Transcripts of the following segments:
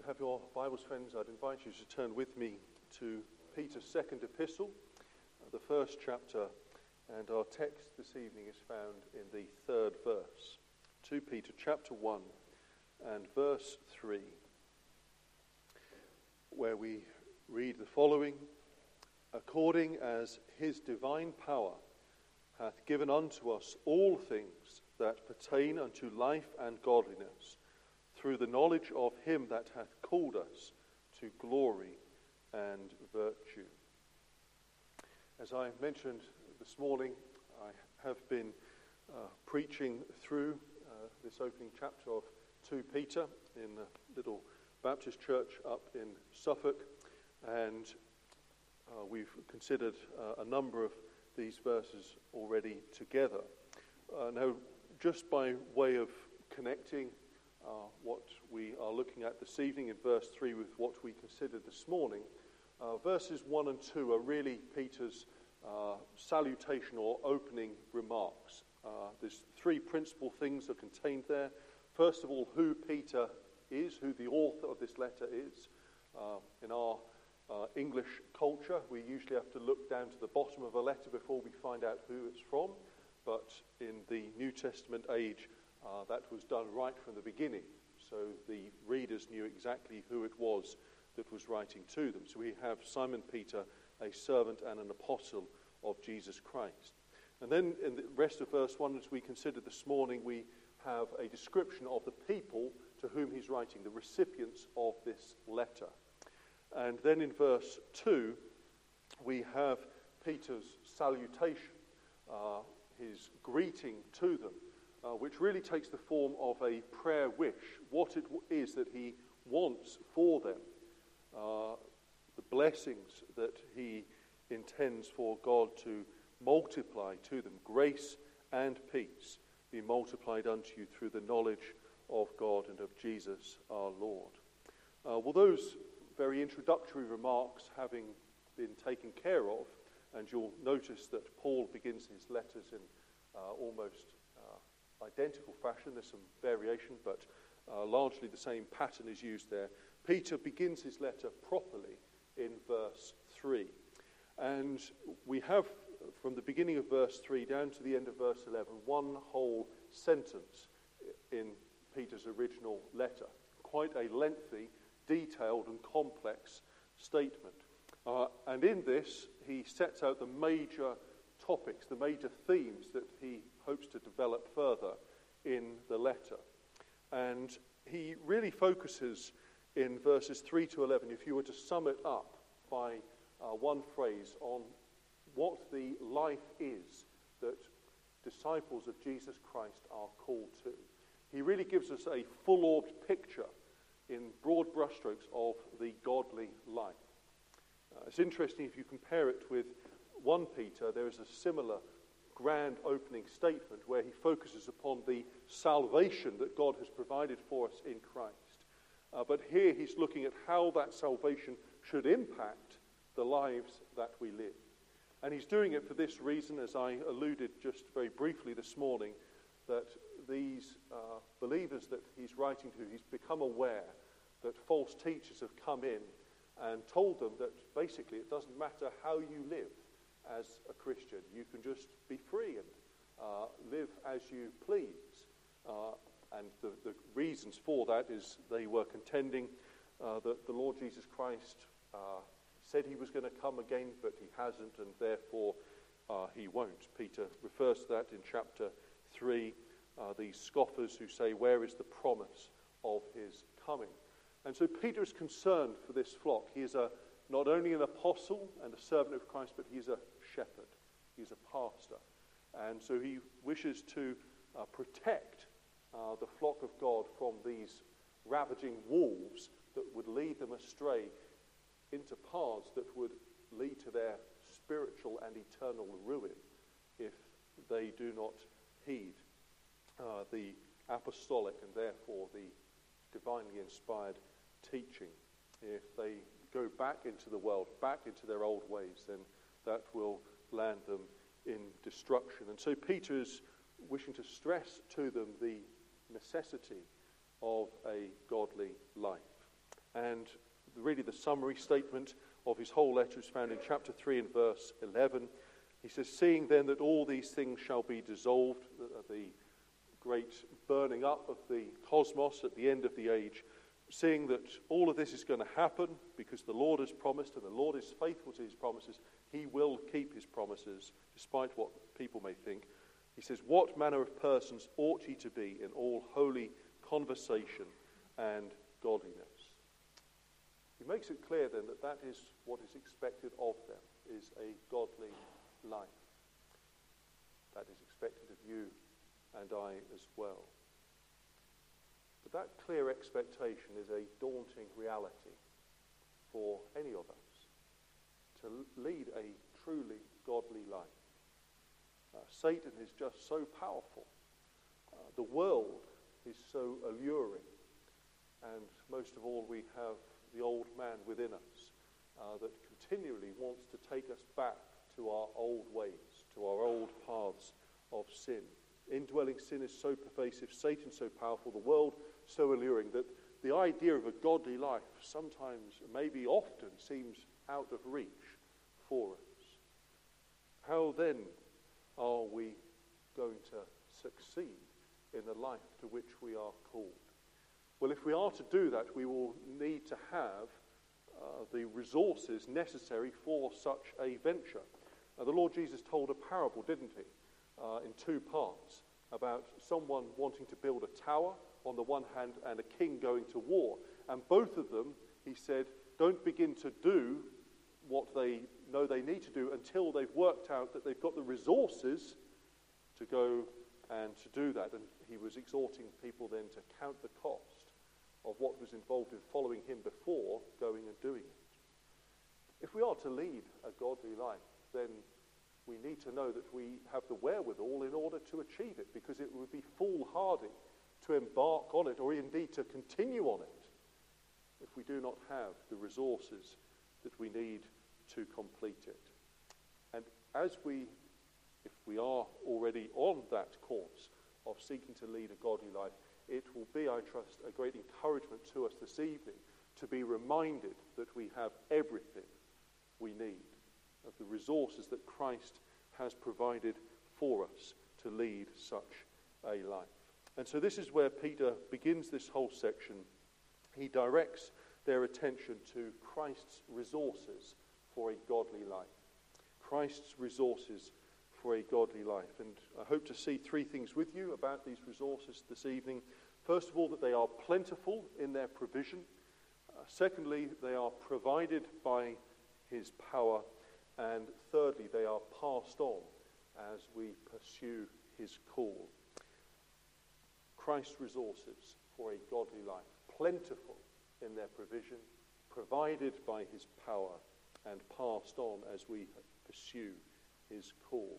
you have your Bibles, friends, I'd invite you to turn with me to Peter's second epistle, the first chapter, and our text this evening is found in the third verse. 2 Peter chapter 1 and verse 3, where we read the following: "According as his divine power hath given unto us all things that pertain unto life and godliness, through the knowledge of him that hath called us to glory and virtue." As I mentioned this morning, I have been preaching through this opening chapter of 2 Peter in a little Baptist church up in Suffolk, and we've considered a number of these verses already together. Now, just by way of connecting what we are looking at this evening in verse 3 with what we considered this morning, verses 1 and 2 are really Peter's salutation or opening remarks. There's three principal things are contained there. First of all, who Peter is, who the author of this letter is. In our English culture, we usually have to look down to the bottom of a letter before we find out who it's from, but in the New Testament age, that was done right from the beginning, so the readers knew exactly who it was that was writing to them. So we have Simon Peter, a servant and an apostle of Jesus Christ. And then in the rest of verse 1, as we considered this morning, we have a description of the people to whom he's writing, the recipients of this letter. And then in verse 2, we have Peter's salutation, his greeting to them, which really takes the form of a prayer wish, what it is that he wants for them, the blessings that he intends for God to multiply to them. Grace and peace be multiplied unto you through the knowledge of God and of Jesus our Lord. Well, those very introductory remarks having been taken care of, and you'll notice that Paul begins his letters in almost identical fashion. There's some variation, but largely the same pattern is used there. Peter begins his letter properly in verse 3. And we have, from the beginning of verse 3 down to the end of verse 11, one whole sentence in Peter's original letter. Quite a lengthy, detailed and complex statement. And in this, he sets out the major topics, the major themes that he hopes to develop further in the letter. And he really focuses in verses 3 to 11, if you were to sum it up by one phrase, on what the life is that disciples of Jesus Christ are called to. He really gives us a full-orbed picture in broad brushstrokes of the godly life. It's interesting if you compare it with 1 Peter, there is a similar grand opening statement where he focuses upon the salvation that God has provided for us in Christ. But here he's looking at how that salvation should impact the lives that we live. And he's doing it for this reason, as I alluded just very briefly this morning, that these believers that he's writing to, he's become aware that false teachers have come in and told them that basically it doesn't matter how you live as a Christian. You can just be free and live as you please. And the reasons for that is they were contending that the Lord Jesus Christ said he was going to come again, but he hasn't, and therefore he won't. Peter refers to that in chapter 3, these scoffers who say, where is the promise of his coming? And so Peter is concerned for this flock. He is not only an apostle and a servant of Christ, but he's a shepherd. He's a pastor. And so he wishes to protect the flock of God from these ravaging wolves that would lead them astray into paths that would lead to their spiritual and eternal ruin if they do not heed the apostolic and therefore the divinely inspired teaching. If they go back into the world, back into their old ways, then that will land them in destruction. And so Peter is wishing to stress to them the necessity of a godly life. And really the summary statement of his whole letter is found in chapter 3 and verse 11. He says, seeing then that all these things shall be dissolved, the great burning up of the cosmos at the end of the age, seeing that all of this is going to happen because the Lord has promised and the Lord is faithful to his promises, he will keep his promises despite what people may think. He says, what manner of persons ought ye to be in all holy conversation and godliness? He makes it clear then that that is what is expected of them, is a godly life. That is expected of you and I as well. But that clear expectation is a daunting reality for any of us, to lead a truly godly life. Satan is just so powerful. The world is so alluring. And most of all, we have the old man within us that continually wants to take us back to our old ways, to our old paths of sin. Indwelling sin is so pervasive, Satan so powerful, the world so alluring, that the idea of a godly life sometimes, maybe often, seems out of reach for us. How then are we going to succeed in the life to which we are called? Well, if we are to do that, we will need to have the resources necessary for such a venture. The Lord Jesus told a parable, didn't he, in two parts, about someone wanting to build a tower on the one hand and a king going to war. And both of them, he said, don't begin to do what they know they need to do until they've worked out that they've got the resources to go and to do that. And he was exhorting people then to count the cost of what was involved in following him before going and doing it. If we are to lead a godly life, then we need to know that we have the wherewithal in order to achieve it, because it would be foolhardy to embark on it, or indeed to continue on it, if we do not have the resources that we need to complete it. And if we are already on that course of seeking to lead a godly life, it will be, I trust, a great encouragement to us this evening to be reminded that we have everything we need, of the resources that Christ has provided for us to lead such a life. And so this is where Peter begins this whole section. He directs their attention to Christ's resources for a godly life. Christ's resources for a godly life. And I hope to see three things with you about these resources this evening. First of all, that they are plentiful in their provision. Secondly, they are provided by his power. And thirdly, they are passed on as we pursue his call. Christ's resources for a godly life, plentiful in their provision, provided by his power, and passed on as we pursue his call.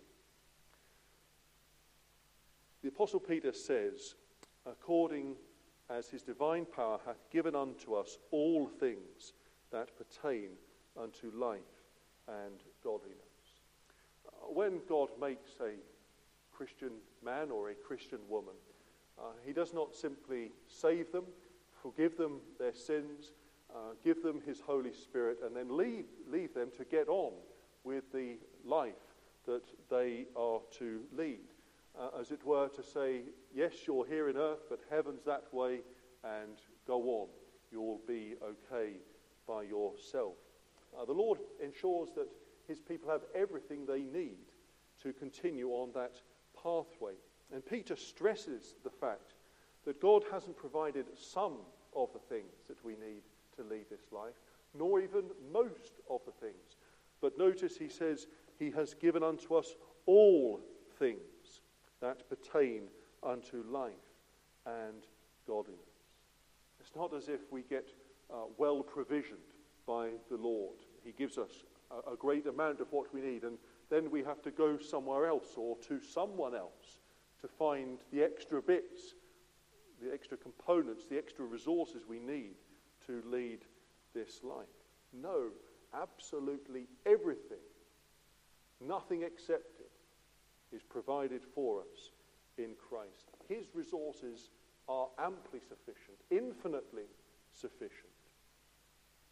The Apostle Peter says, according as his divine power hath given unto us all things that pertain unto life and godliness. When God makes a Christian man or a Christian woman, he does not simply save them, forgive them their sins, give them his Holy Spirit, and then leave them to get on with the life that they are to lead. As it were to say, yes, you're here in earth, but heaven's that way, and go on. You'll be okay by yourself. The Lord ensures that his people have everything they need to continue on that pathway. And Peter stresses the fact that God hasn't provided some of the things that we need to lead this life, nor even most of the things. But notice he says he has given unto us all things that pertain unto life and godliness. It's not as if we get well provisioned by the Lord. He gives us a great amount of what we need, and then we have to go somewhere else or to someone else to find the extra bits, the extra components, the extra resources we need to lead this life. No, absolutely everything, nothing excepted, is provided for us in Christ. His resources are amply sufficient, infinitely sufficient.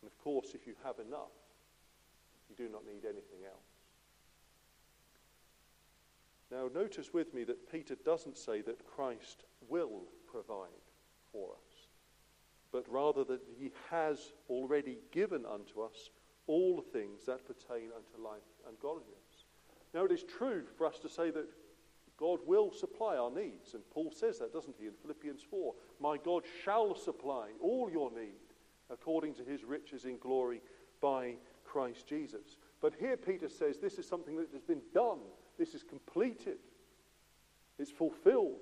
And of course, if you have enough, you do not need anything else. Now, notice with me that Peter doesn't say that Christ will provide for us, but rather that he has already given unto us all things that pertain unto life and godliness. Now, it is true for us to say that God will supply our needs, and Paul says that, doesn't he, in Philippians 4? My God shall supply all your need according to his riches in glory by Christ Jesus. But here Peter says this is something that has been done. This is completed. It's fulfilled.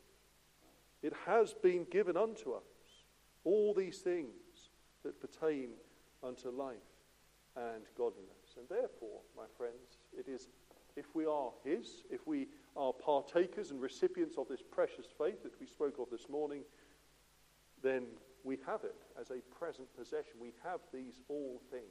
It has been given unto us. All these things that pertain unto life and godliness. And therefore, my friends, it is, if we are his, if we are partakers and recipients of this precious faith that we spoke of this morning, then we have it as a present possession. We have these all things.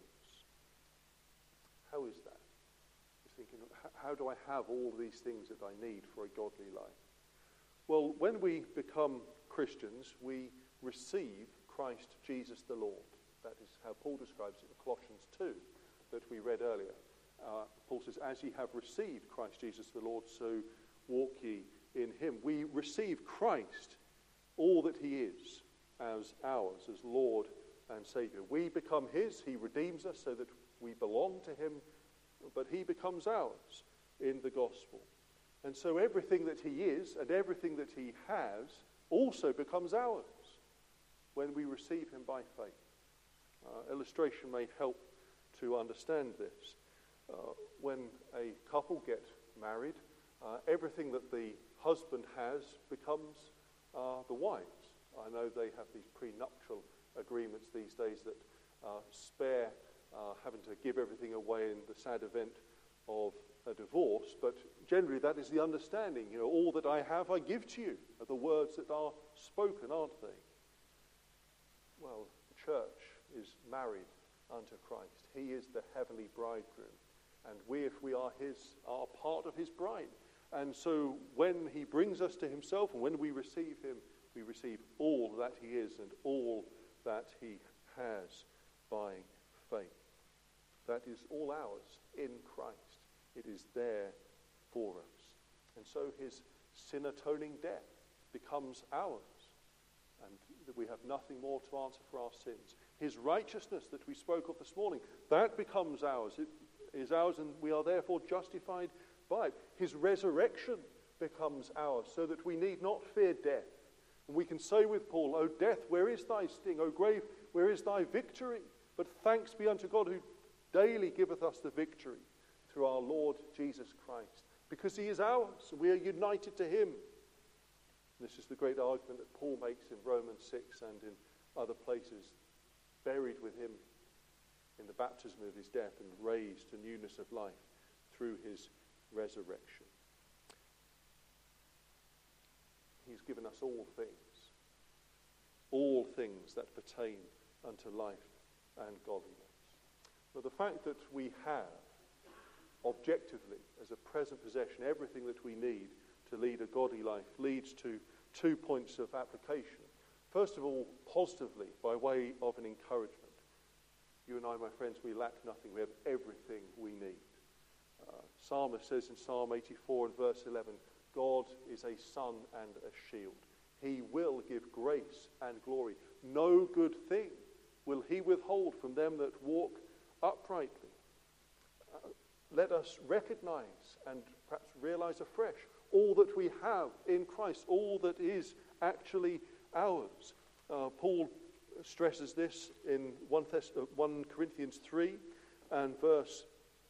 How is that? You're thinking, how do I have all these things that I need for a godly life? Well, when we become Christians, we receive Christ Jesus the Lord. That is how Paul describes it in Colossians 2 that we read earlier. Paul says, as ye have received Christ Jesus the Lord, so walk ye in him. We receive Christ, all that he is, as ours, as Lord and Saviour. We become his. He redeems us so that we belong to him, but he becomes ours in the gospel. And so everything that he is and everything that he has also becomes ours when we receive him by faith. Illustration may help to understand this. When a couple get married, everything that the husband has becomes the wife's. I know they have these prenuptial agreements these days that spare having to give everything away in the sad event of a divorce, but generally that is the understanding. You know, all that I have I give to you are the words that are spoken, aren't they? Well, the church is married unto Christ. He is the heavenly bridegroom, and we, if we are his, are part of his bride. And so when he brings us to himself, and when we receive him, we receive all that he is and all that he has by faith. That is all ours in Christ. It is there for us. And so his sin-atoning death becomes ours, and we have nothing more to answer for our sins. His righteousness that we spoke of this morning, that becomes ours. It is ours, and we are therefore justified by it. His resurrection becomes ours, so that we need not fear death. And we can say with Paul, O death, where is thy sting? O grave, where is thy victory? But thanks be unto God who daily giveth us the victory through our Lord Jesus Christ, because he is ours, and we are united to him. This is the great argument that Paul makes in Romans 6 and in other places, buried with him in the baptism of his death and raised to newness of life through his resurrection. He's given us all things that pertain unto life and godliness. But the fact that we have objectively, as a present possession, everything that we need to lead a godly life leads to 2 points of application. First of all, positively, by way of an encouragement. You and I, my friends, we lack nothing. We have everything we need. Psalmist says in Psalm 84 and verse 11, God is a sun and a shield. He will give grace and glory. No good thing will he withhold from them that walk uprightly. Let us recognize and perhaps realize afresh all that we have in Christ, all that is actually ours. Paul stresses this in 1 Corinthians 3 and verse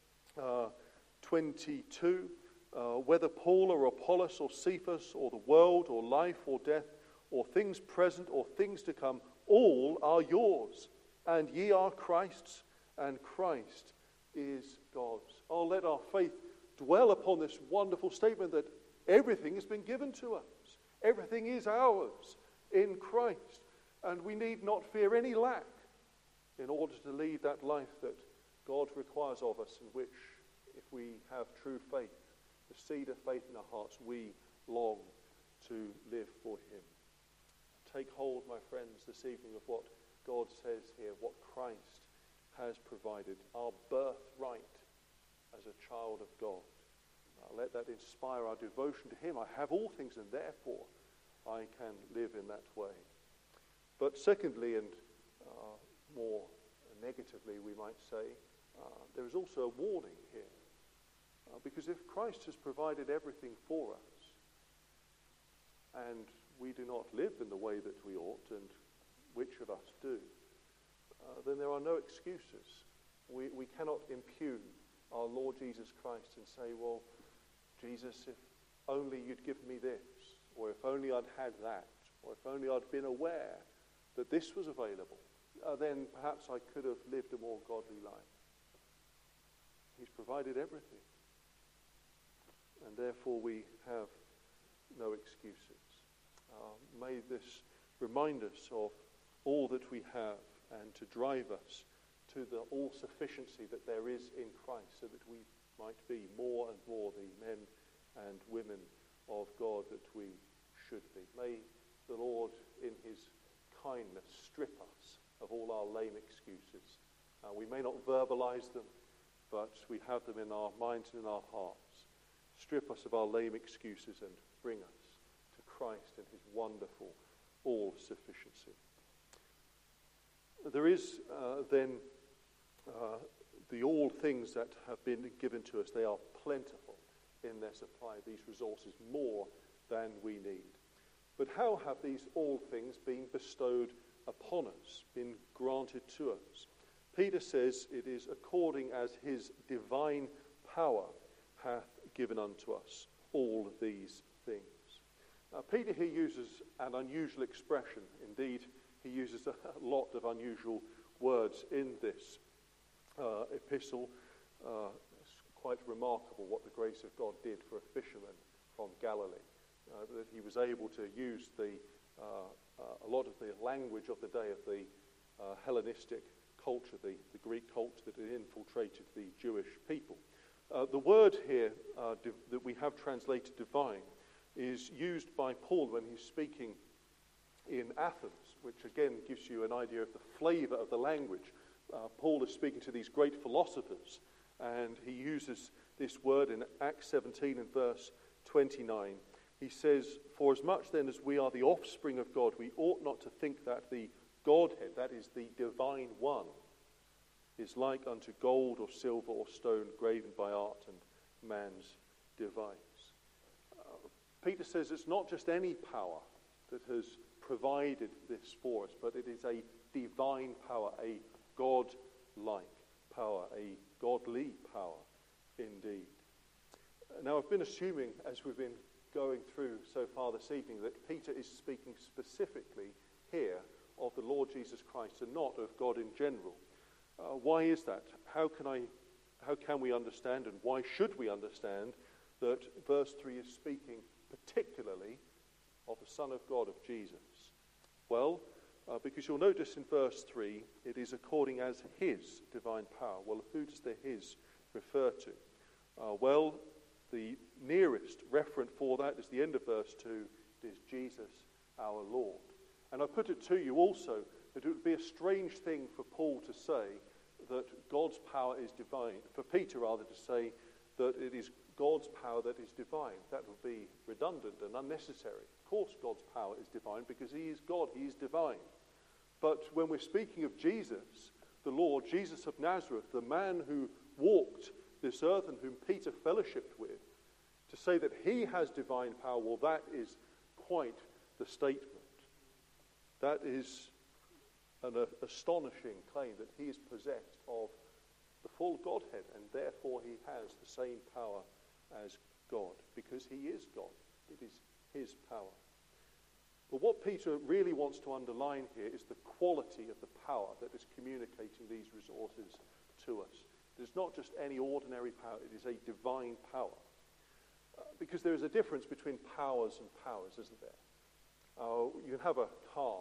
22. Whether Paul or Apollos or Cephas or the world or life or death or things present or things to come, all are yours, and ye are Christ's, and Christ is God's. Oh, let our faith dwell upon this wonderful statement that everything has been given to us. Everything is ours in Christ, and we need not fear any lack in order to lead that life that God requires of us, in which, if we have true faith, the seed of faith in our hearts, we long to live for him. Take hold, my friends, this evening of what God says here, what Christ has provided, our birthright as a child of God. Let that inspire our devotion to him. I have all things, and therefore I can live in that way. But secondly, and more negatively we might say, there is also a warning here. Because if Christ has provided everything for us, and we do not live in the way that we ought, and which of us do, then there are no excuses. We cannot impugn our Lord Jesus Christ and say, well, Jesus, if only you'd given me this, or if only I'd had that, or if only I'd been aware that this was available, then perhaps I could have lived a more godly life. He's provided everything. And therefore we have no excuses. May this remind us of all that we have and to drive us to the all-sufficiency that there is in Christ, so that we might be more and more the men and women of God that we should be. May the Lord, in his kindness, strip us of all our lame excuses. We may not verbalize them, but we have them in our minds and in our hearts. Strip us of our lame excuses and bring us to Christ and his wonderful all-sufficiency. There is then the all things that have been given to us. They are plentiful in their supply, these resources, more than we need. But how have these all things been bestowed upon us, been granted to us? Peter says it is according as his divine power hath given unto us all these things. Peter here uses an unusual expression. Indeed, he uses a lot of unusual words in this epistle. It's quite remarkable what the grace of God did for a fisherman from Galilee, that he was able to use a lot of the language of the day of the Hellenistic culture, the Greek culture that had infiltrated the Jewish people. The word here that we have translated divine is used by Paul when he's speaking in Athens, which again gives you an idea of the flavor of the language. Paul is speaking to these great philosophers, and he uses this word in Acts 17 and verse 29. He says, "For as much then as we are the offspring of God, we ought not to think that the Godhead, that is the divine one, is like unto gold or silver or stone graven by art and man's device." Peter says it's not just any power that has provided this for us, but it is a divine power, a God-like power, a godly power indeed. Now, I've been assuming, as we've been going through so far this evening, that Peter is speaking specifically here of the Lord Jesus Christ and not of God in general. Why is that? How can we understand, and why should we understand, that verse 3 is speaking particularly of the Son of God, of Jesus? Well, because you'll notice in verse 3, it is according as his divine power. Well, who does the his refer to? Well, the nearest referent for that is the end of verse 2. It is Jesus our Lord. And I put it to you also that it would be a strange thing for Paul to say that God's power is divine, for Peter rather to say that it is God's power that is divine. That would be redundant and unnecessary. Of course God's power is divine because he is God, he is divine. But when we're speaking of Jesus, the Lord, Jesus of Nazareth, the man who walked this earth and whom Peter fellowshipped with, to say that he has divine power, well, that is quite the statement. That is an astonishing claim that he is possessed of the full Godhead, and therefore he has the same power as God, because he is God. It is his power. But what Peter really wants to underline here is the quality of the power that is communicating these resources to us. It is not just any ordinary power, it is a divine power. Because there is a difference between powers and powers, isn't there? You can have a car,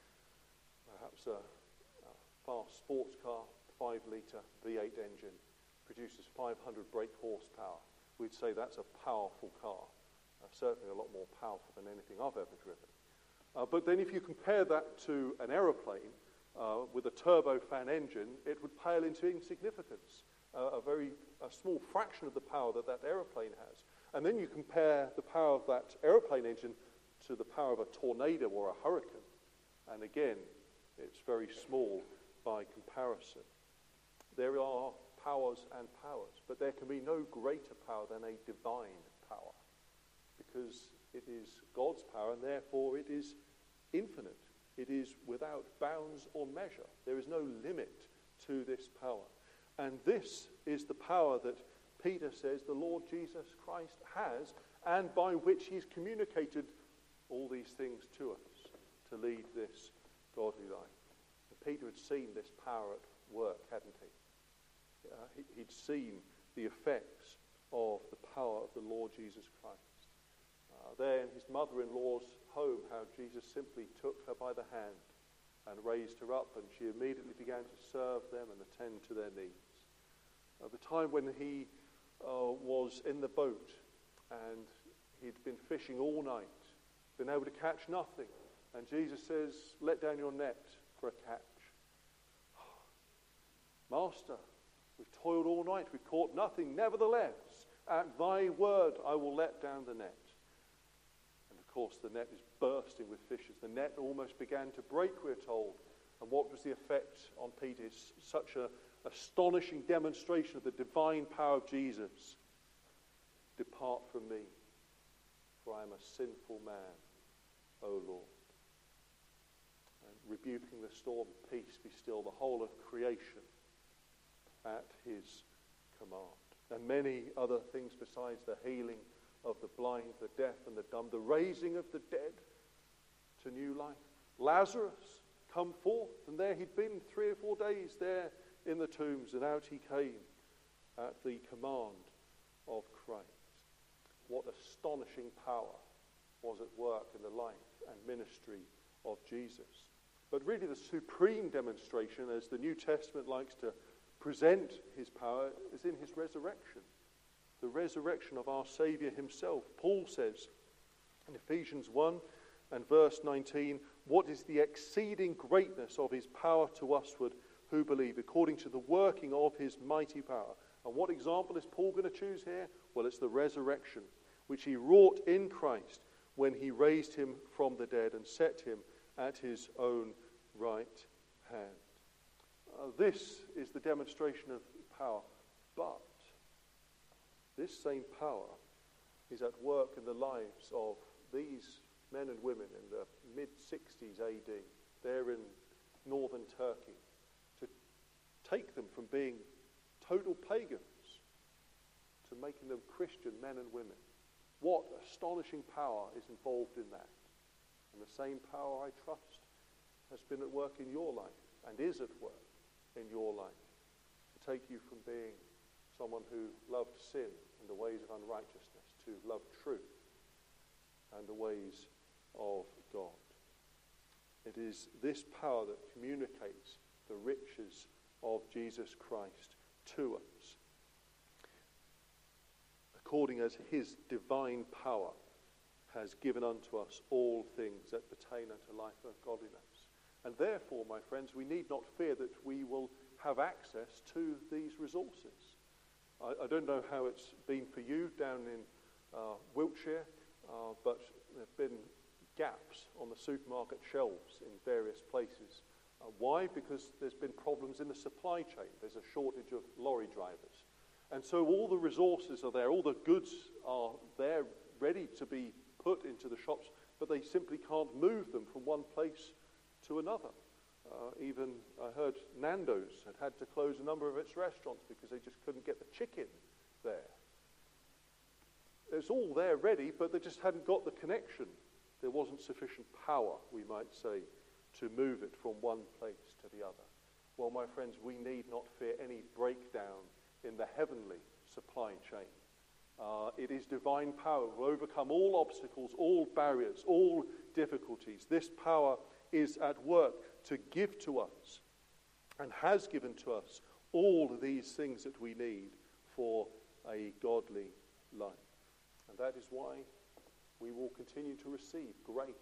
perhaps a fast sports car, 5-litre V8 engine, produces 500 brake horsepower. We'd say that's a powerful car, certainly a lot more powerful than anything I've ever driven. But then if you compare that to an aeroplane, with a turbofan engine, it would pale into insignificance, a small fraction of the power that aeroplane has. And then you compare the power of that aeroplane engine to the power of a tornado or a hurricane, and again, it's very small by comparison. There are powers and powers, but there can be no greater power than a divine power, because it is God's power, and therefore it is infinite. It is without bounds or measure. There is no limit to this power. And this is the power that Peter says the Lord Jesus Christ has, and by which he's communicated all these things to us to lead this godly life. And Peter had seen this power at work, hadn't he? He'd seen the effects of the power of the Lord Jesus Christ. There in his mother-in-law's home, how Jesus simply took her by the hand and raised her up, and she immediately began to serve them and attend to their needs. The time when he was in the boat and he'd been fishing all night, been able to catch nothing, and Jesus says, "Let down your net for a catch." "Master, we've toiled all night, we've caught nothing. Nevertheless, at thy word I will let down the net." And of course the net is bursting with fishes. The net almost began to break, we're told. And what was the effect on Peter? It's such an astonishing demonstration of the divine power of Jesus. "Depart from me, for I am a sinful man, O Lord." And rebuking the storm, "Peace, be still," the whole of creation at his command. And many other things besides the healing of the blind, the deaf, and the dumb, the raising of the dead to new life. Lazarus, come forth. And there he'd been 3 or 4 days there in the tombs, and out he came at the command of Christ. What astonishing power was at work in the life and ministry of Jesus. But really the supreme demonstration, as the New Testament likes to present his power, is in his resurrection. The resurrection of our Saviour himself. Paul says in Ephesians 1 and verse 19, "What is the exceeding greatness of his power to usward who believe, according to the working of his mighty power." And what example is Paul going to choose here? Well, it's the resurrection, which he wrought in Christ when he raised him from the dead and set him at his own right hand. This is the demonstration of power. But this same power is at work in the lives of these men and women in the mid-60s AD, there in northern Turkey, to take them from being total pagans to making them Christian men and women. What astonishing power is involved in that. And the same power, I trust, has been at work in your life and is at work in your life to take you from being someone who loved sin and the ways of unrighteousness to love truth and the ways of God. It is this power that communicates the riches of Jesus Christ to us, according as his divine power has given unto us all things that pertain unto life and godliness. And therefore, my friends, we need not fear that we will have access to these resources. I don't know how it's been for you down in Wiltshire, but there have been gaps on the supermarket shelves in various places. Why? Because there's been problems in the supply chain. There's a shortage of lorry drivers. And so all the resources are there, all the goods are there, ready to be put into the shops, but they simply can't move them from one place to another. Even I heard Nando's had to close a number of its restaurants because they just couldn't get the chicken there. It's all there ready, but they just hadn't got the connection. There wasn't sufficient power, we might say, to move it from one place to the other. Well, my friends, we need not fear any breakdown in the heavenly supply chain. It is divine power who will overcome all obstacles, all barriers, all difficulties. This power is at work to give to us and has given to us all of these things that we need for a godly life. And that is why we will continue to receive grace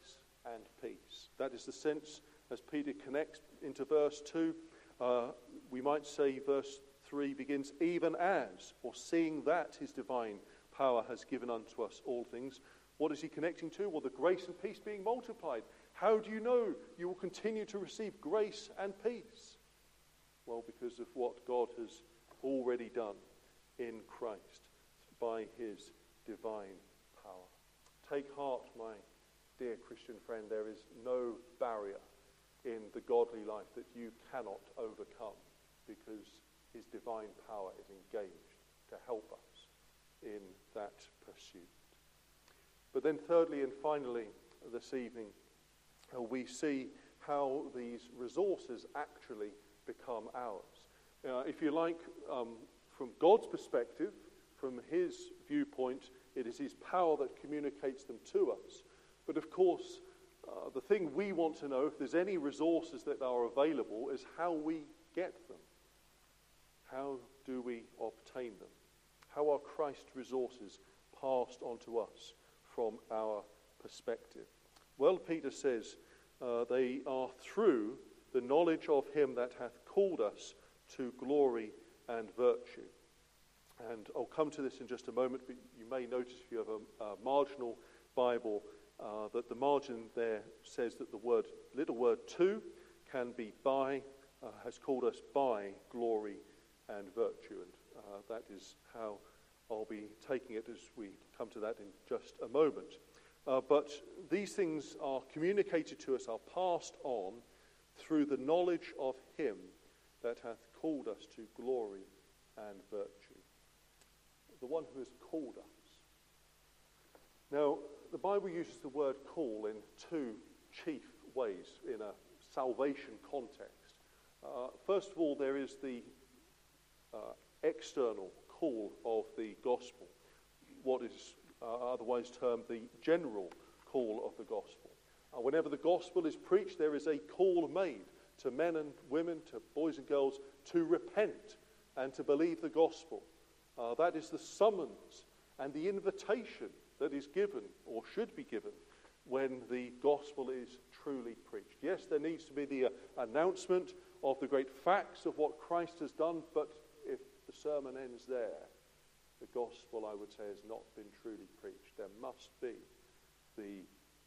and peace. That is the sense as Peter connects into verse 2. We might say verse 3 begins, even as, or seeing that his divine power has given unto us all things. What is he connecting to? Well, the grace and peace being multiplied. How do you know you will continue to receive grace and peace? Well, because of what God has already done in Christ by his divine power. Take heart, my dear Christian friend, there is no barrier in the godly life that you cannot overcome, because his divine power is engaged to help us in that pursuit. But then thirdly and finally this evening, we see how these resources actually become ours. If you like, from God's perspective, from his viewpoint, it is his power that communicates them to us. But of course, the thing we want to know, if there's any resources that are available, is how we get them. How do we obtain them? How are Christ's resources passed on to us from our perspective? Well, Peter says they are through the knowledge of him that hath called us to glory and virtue. And I'll come to this in just a moment, but you may notice if you have a marginal Bible that the margin there says that the little word to can be by, has called us by glory and virtue. And that is how I'll be taking it as we come to that in just a moment. But these things are communicated to us, are passed on through the knowledge of him that hath called us to glory and virtue. The one who has called us. Now, the Bible uses the word call in two chief ways in a salvation context. First of all, there is the external call of the gospel, what is otherwise termed the general call of the gospel. Whenever the gospel is preached, there is a call made to men and women, to boys and girls, to repent and to believe the gospel. That is the summons and the invitation that is given, or should be given, when the gospel is truly preached. Yes, there needs to be the announcement of the great facts of what Christ has done, but if the sermon ends there, the gospel, I would say, has not been truly preached. There must be the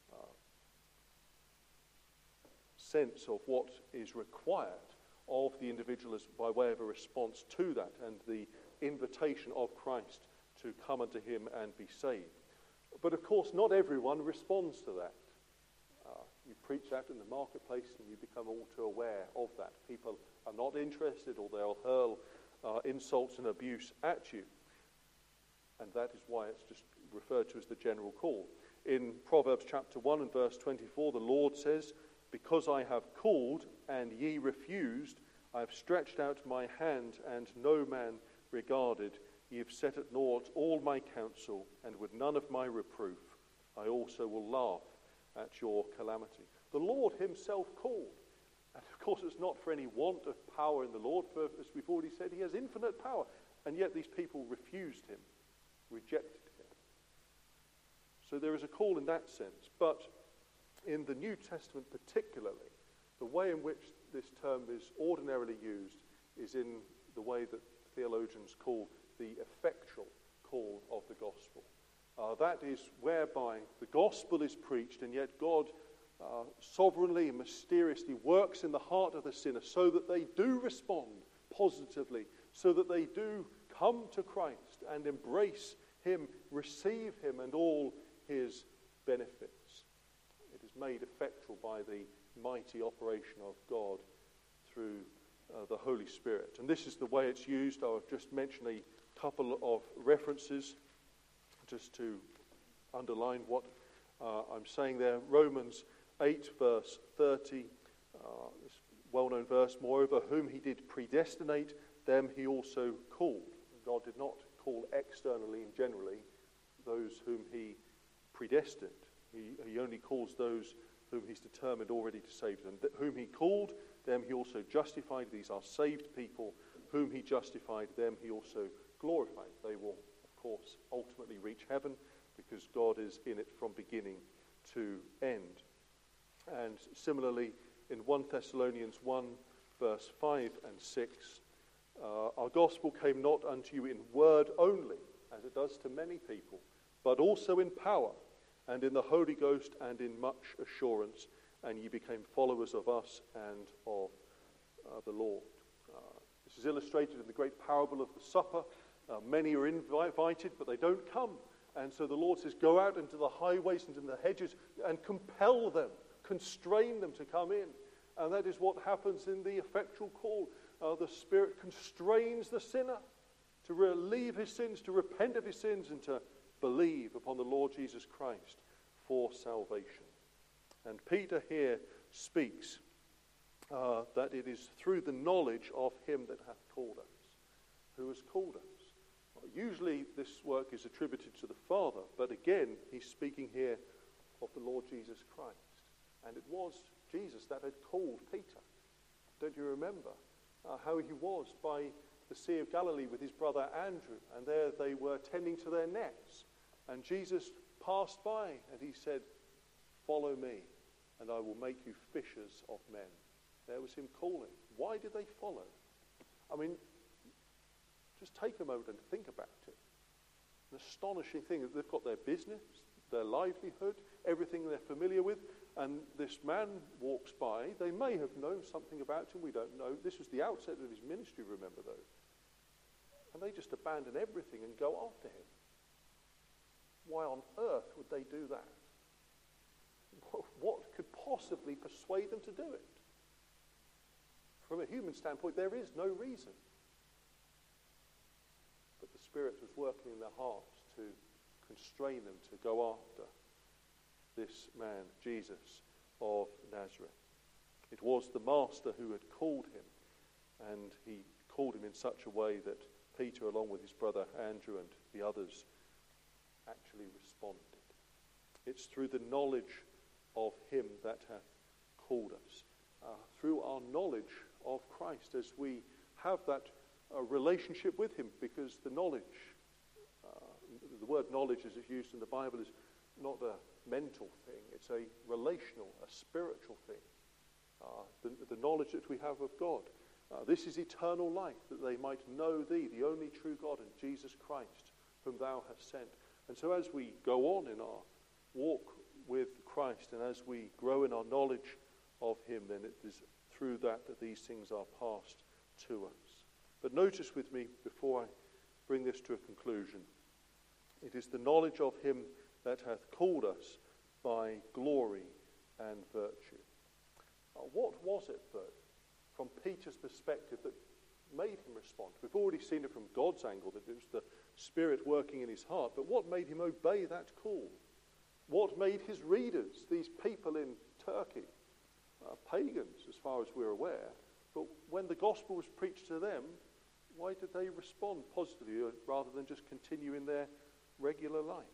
sense of what is required of the individual as by way of a response to that, and the invitation of Christ to come unto him and be saved. But of course, not everyone responds to that. You preach that in the marketplace and you become all too aware of that. People are not interested, or they'll hurl insults and abuse at you. And that is why it's just referred to as the general call. In Proverbs chapter 1 and verse 24, the Lord says, "Because I have called and ye refused, I have stretched out my hand and no man regarded. Ye have set at naught all my counsel, and with none of my reproof I also will laugh at your calamity." The Lord himself called. And of course it's not for any want of power in the Lord, for as we've already said, he has infinite power. And yet these people refused him, rejected him. So there is a call in that sense. But in the New Testament particularly, the way in which this term is ordinarily used is in the way that theologians call the effectual call of the gospel. That is whereby the gospel is preached, and yet God sovereignly and mysteriously works in the heart of the sinner so that they do respond positively, so that they do come to Christ and embrace him, receive him and all his benefits. It is made effectual by the mighty operation of God through the Holy Spirit. And this is the way it's used. I'll just mention a couple of references just to underline what I'm saying there. Romans 8 verse 30, this well-known verse, "Moreover, whom he did predestinate, them he also called." God did not call externally and generally those whom he predestined. He only calls those whom he's determined already to save them. Whom he called, them he also justified. These are saved people. Whom he justified, them he also glorified. They will, of course, ultimately reach heaven because God is in it from beginning to end. And similarly, in 1 Thessalonians 1, verse 5 and 6, our gospel came not unto you in word only, as it does to many people, but also in power, and in the Holy Ghost, and in much assurance, and ye became followers of us and of the Lord. This is illustrated in the great parable of the supper. Many are invited, but they don't come. And so the Lord says, go out into the highways and into the hedges and compel them, constrain them to come in. And that is what happens in the effectual call. The Spirit constrains the sinner to relieve his sins, to repent of his sins, and to believe upon the Lord Jesus Christ for salvation. And Peter here speaks that it is through the knowledge of him that hath called us. Who has called us? Well, usually this work is attributed to the Father, but again he's speaking here of the Lord Jesus Christ. And it was Jesus that had called Peter. Don't you remember how he was by the Sea of Galilee with his brother Andrew, and there they were tending to their nets, and Jesus passed by and he said, follow me and I will make you fishers of men. There was him calling. Why did they follow? I mean, just take a moment and think about it. An astonishing thing that they've got their business, their livelihood, everything they're familiar with, and this man walks by. They may have known something about him, we don't know. This was the outset of his ministry, remember, though. And they just abandon everything and go after him. Why on earth would they do that? What could possibly persuade them to do it? From a human standpoint, there is no reason. But the Spirit was working in their hearts to constrain them to go after this man, Jesus of Nazareth. It was the Master who had called him, and he called him in such a way that Peter, along with his brother Andrew and the others, actually responded. It's through the knowledge of him that hath called us. Through our knowledge of Christ, as we have that relationship with him, because the knowledge, the word knowledge as it's used in the Bible, is not a mental thing. It's a relational, a spiritual thing. The knowledge that we have of God. This is eternal life, that they might know thee, the only true God, and Jesus Christ, whom thou hast sent. And so as we go on in our walk with Christ, and as we grow in our knowledge of him, then it is through that these things are passed to us. But notice with me, before I bring this to a conclusion, it is the knowledge of him that hath called us by glory and virtue. What was it, though, from Peter's perspective, that made him respond? We've already seen it from God's angle, that it was the Spirit working in his heart. But what made him obey that call? What made his readers, these people in Turkey, pagans as far as we're aware, but when the gospel was preached to them, why did they respond positively rather than just continue in their regular life?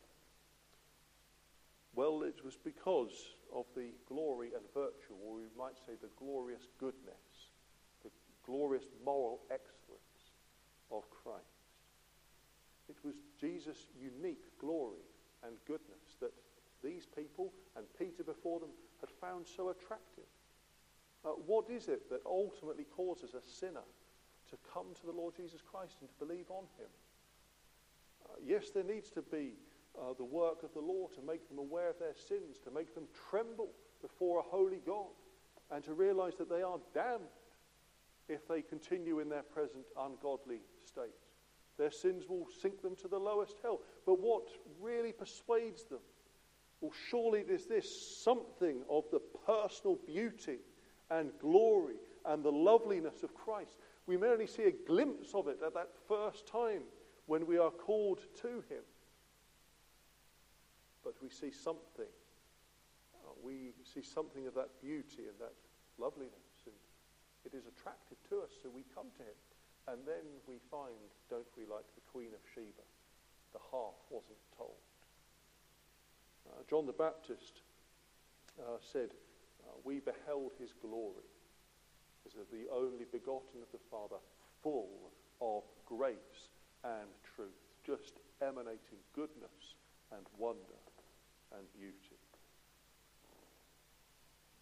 Well, it was because of the glory and virtue, or we might say the glorious goodness, the glorious moral excellence of Christ. It was Jesus' unique glory and goodness that these people, and Peter before them, had found so attractive. What is it that ultimately causes a sinner to come to the Lord Jesus Christ and to believe on him? Yes, there needs to be the work of the law to make them aware of their sins, to make them tremble before a holy God, and to realize that they are damned if they continue in their present ungodly state. Their sins will sink them to the lowest hell. But what really persuades them? Well, surely it is this, something of the personal beauty and glory and the loveliness of Christ. We may only see a glimpse of it at that first time when we are called to him. But we see something. We see something of that beauty and that loveliness. And it is attractive to us, so we come to him. And then we find, don't we, like the Queen of Sheba, the half wasn't told. John the Baptist said, we beheld his glory as of the only begotten of the Father, full of grace and truth, just emanating goodness and wonder and beauty.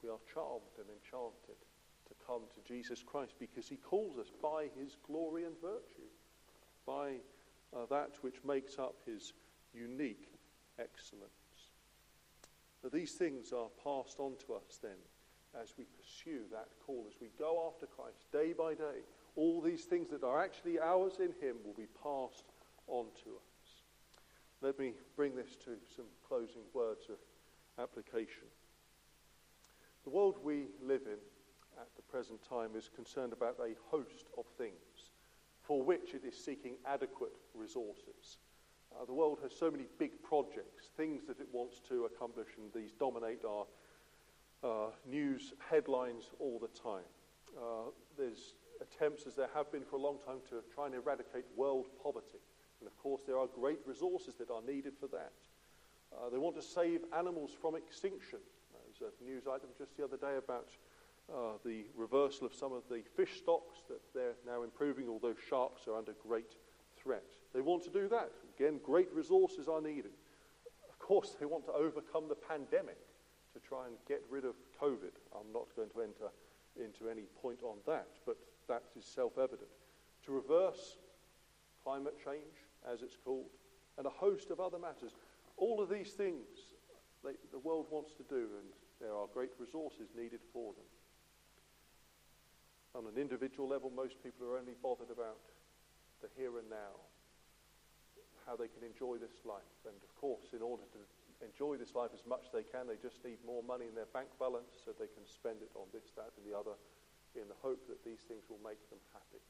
we are charmed and enchanted to come to Jesus Christ because he calls us by his glory and virtue, by that which makes up his unique excellence. Now, these things are passed on to us then as we pursue that call, as we go after Christ day by day. All these things that are actually ours in him will be passed on to us. Let me bring this to some closing words of application. The world we live in at the present time is concerned about a host of things for which it is seeking adequate resources. The world has so many big projects, things that it wants to accomplish, and these dominate our news headlines all the time. There's attempts, as there have been for a long time, to try and eradicate world poverty. And of course there are great resources that are needed for that. They want to save animals from extinction. There was a news item just the other day about the reversal of some of the fish stocks, that they're now improving, although sharks are under great threat. They want to do that. Again, great resources are needed. Of course, they want to overcome the pandemic to try and get rid of COVID. I'm not going to enter into any point on that, but that is self-evident. To reverse climate change, as it's called, and a host of other matters. All of these things the world wants to do, and there are great resources needed for them. On an individual level, most people are only bothered about the here and now, how they can enjoy this life. And of course, in order to enjoy this life as much as they can, they just need more money in their bank balance so they can spend it on this, that, and the other in the hope that these things will make them happy.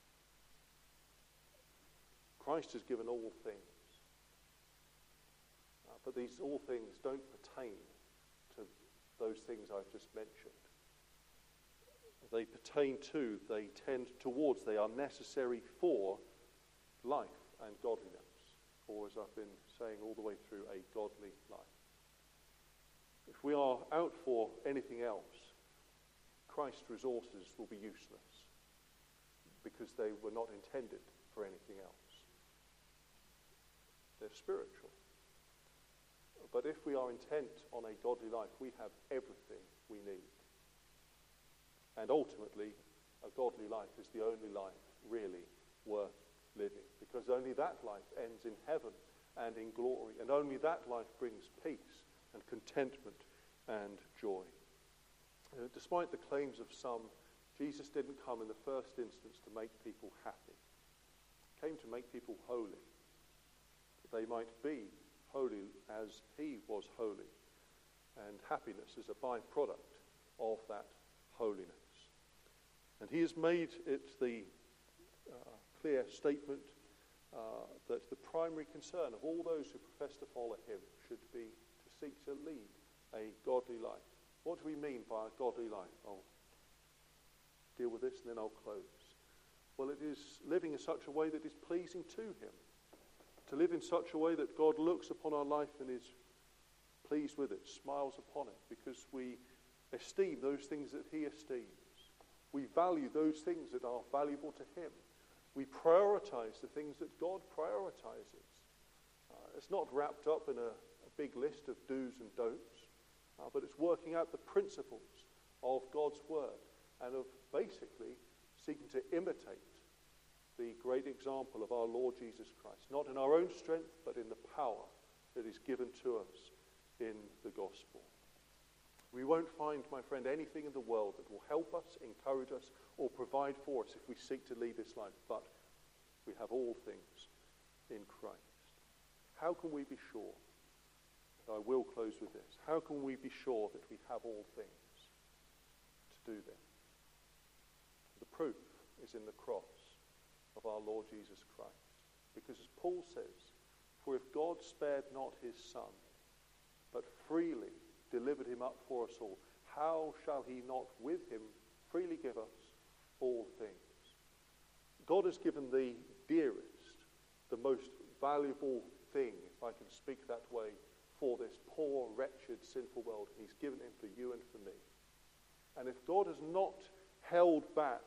Christ has given all things. But these all things don't pertain to those things I've just mentioned. They pertain to, they tend towards, they are necessary for life and godliness. Or, as I've been saying all the way through, a godly life. If we are out for anything else, Christ's resources will be useless because they were not intended for anything else. They're spiritual. But if we are intent on a godly life, we have everything we need. And ultimately, a godly life is the only life really worth living, because only that life ends in heaven and in glory, and only that life brings peace and contentment and joy. Despite the claims of some, Jesus didn't come in the first instance to make people happy. He came to make people holy, that they might be holy as he was holy, and happiness is a byproduct of that holiness. And he has made it the clear statement that the primary concern of all those who profess to follow him should be to seek to lead a godly life. What do we mean by a godly life? I'll deal with this and then I'll close. Well, it is living in such a way that is pleasing to him. To live in such a way that God looks upon our life and is pleased with it, smiles upon it, because we esteem those things that he esteems. We value those things that are valuable to him. We prioritize the things that God prioritizes. It's not wrapped up in a big list of do's and don'ts, but it's working out the principles of God's word and of basically seeking to imitate the great example of our Lord Jesus Christ, not in our own strength, but in the power that is given to us in the gospel. We won't find, my friend, anything in the world that will help us, encourage us, or provide for us if we seek to lead this life, but we have all things in Christ. How can we be sure? And I will close with this. How can we be sure that we have all things to do this? The proof is in the cross of our Lord Jesus Christ. Because as Paul says, for if God spared not his Son, but freely delivered him up for us all, how shall he not with him freely give us all things? God has given the dearest, the most valuable thing, if I can speak that way, for this poor, wretched, sinful world. He's given him for you and for me. And if God has not held back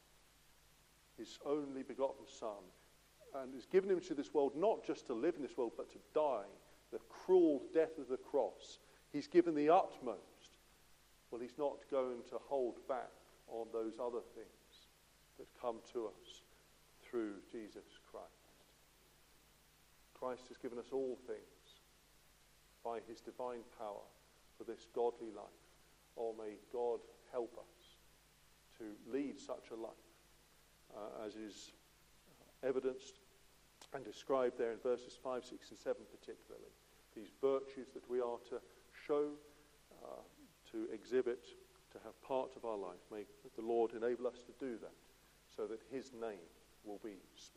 his only begotten Son, and has given him to this world not just to live in this world, but to die the cruel death of the cross, he's given the utmost well, he's not going to hold back on those other things that come to us through Jesus Christ. Christ has given us all things by his divine power for this godly life. Oh, may God help us to lead such a life as is evidenced and described there in verses 5, 6 and 7 particularly. These virtues that we are to show, to exhibit, to have part of our life. May the Lord enable us to do that so that his name will be